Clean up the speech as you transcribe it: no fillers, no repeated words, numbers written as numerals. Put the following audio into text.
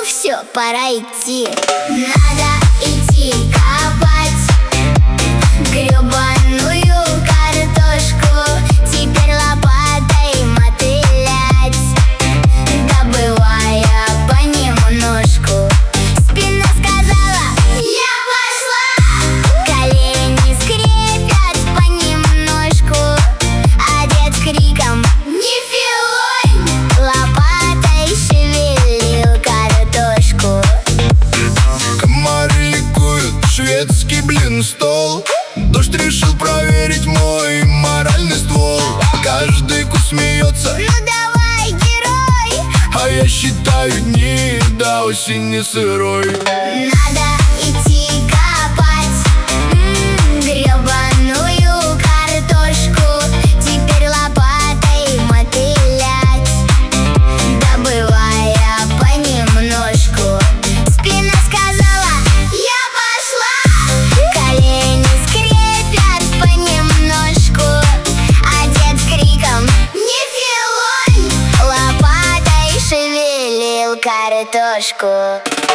все, пора идти. Надо идти копать гребаную картошку, теперь лопатой мотылять, добывая понемножку. Спина сказала: я пошла. Колени скрипят понемножку, а дед с криком: не филонь! Лопатой шевелил картошку. Комары ликуют, шведский блин стол. Дождь решил проверить мой моральный ствол. Каждый кус смеется: Ну давай, герой! а я считаю дни до осени сырой. Надо идти копать гребаную картошку, теперь лопатой мотылять, добывая понемножку. Спина сказала: я пошла. Колени скрипят понемножку, а дед с криком: не филонь! Лопатой шевелил картошку.